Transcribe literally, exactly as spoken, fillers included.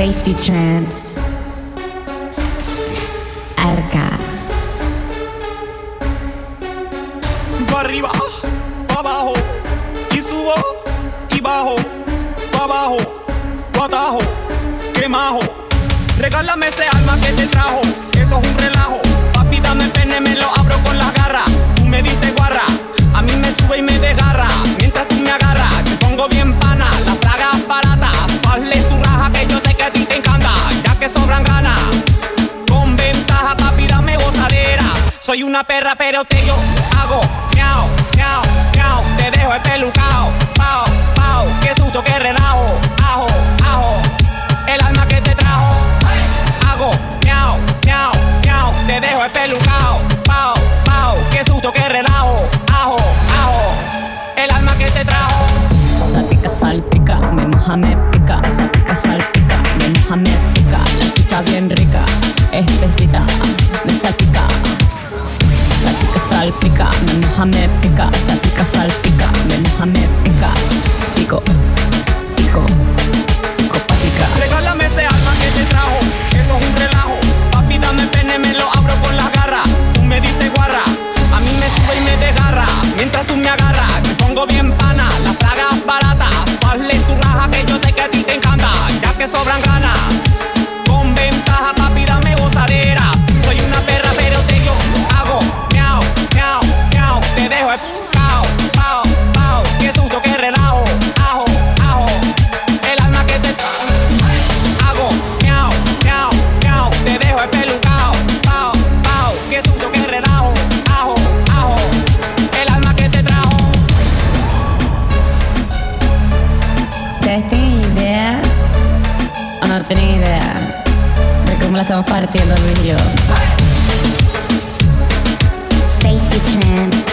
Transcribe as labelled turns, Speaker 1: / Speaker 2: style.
Speaker 1: Safety Trance. Arca.
Speaker 2: Pa' arriba, pa' abajo, y subo y bajo, pa' abajo, pa' atajo, que majo. Regálame ese alma que te trajo, esto es un relajo. Papi, dame pene, me lo abro con las garras. Tú me dices guarra, a mí me sube y me desgarra. Mientras tú me agarras, te pongo bien pana. Las tragas baratas, hazle tu raja que yo sé que a ti te encanta. Ya que sobran ganas, con ventaja, papi, dame gozadera. Soy una perra, pero te yo hago miau, miau, miau. Te dejo espelucao, pao, pao. Qué susto, qué relajo, ajo, ajo. El alma que te trajo, hago miau, miau, miau. Te dejo espelucao, pao, pao. Qué susto, qué relajo, ajo, ajo. El alma que te trajo.
Speaker 1: Salpica, salpica, me moja, me pica. Salpica, salpica, me moja, me pica. La chicha bien rica, espesita, me salpica. Salpica, salpica, me moja, me pica. Salpica, salpica, me moja, me pica. Psico, psico, psicopática.
Speaker 2: Regálame ese alma que te trajo, esto es un relajo. Papi, dame pene, me lo abro con las garras. Tú me dices guarra, a mí me sube y me desgarra. Mientras tú me agarras, te pongo bien pana. Las tragas baratas, hazle tu raja que yo sé que a ti te encanta. Ya que sobran ganas, con ventaja, papi, dame gozadera. Soy una perra, pero te yo hago miau, miau, miau. Te dejo pao, pao, pao. Qué susto, qué relajo, ajo, ajo. El alma que te hago miau, miau, miau. Te dejo espelucao, pao, pao. Qué susto, qué relajo, ajo, ajo. El alma que te trajo.
Speaker 1: ¿Ustedes tienen idea o no tienen idea de cómo la estamos partiendo Luis y yo? Safety Trance.